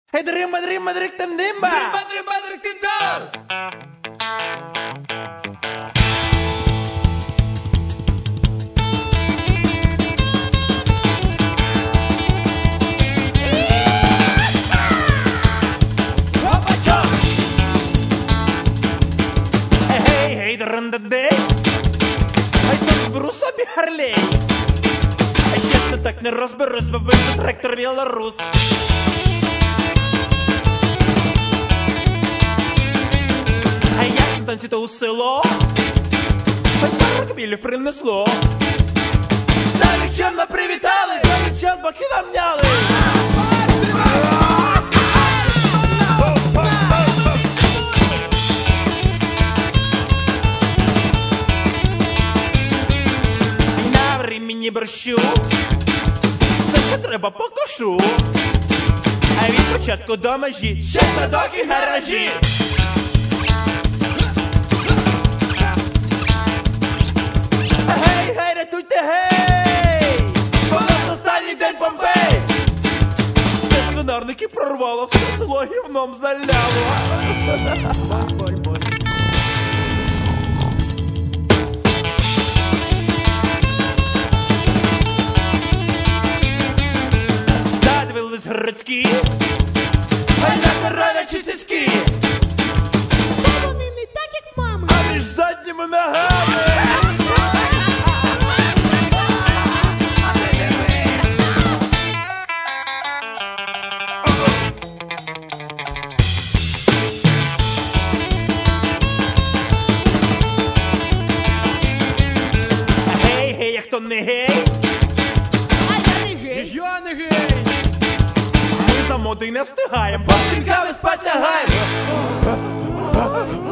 Hey, Madrid, tandemba! Madrid, tindal! Hey, ранда дей! Ай, сам зберу собі Харлей! Ай, чесно так не розберусь, бо вийшов трактор білорус! А як на танці то у село? Ай, пару кабілів принесло! Навіть чемно привітали! Навіть час боки намняли! Мені борщу, все, що треба, покушу. А від початку до межі ще садок і гаражі. Гей, гей, рятуйте, гей! Бо в нас останній день Помпей! Все свинарники прорвало, все село гівном заляло. Городські, а на коров'ячі цицькі. Та вони не так, як мами. А між задніми ногами. Гей, гей, як то не гей? А я не гей. Я не гей. За модою не встигаєм, бо сінками спать лягаєм.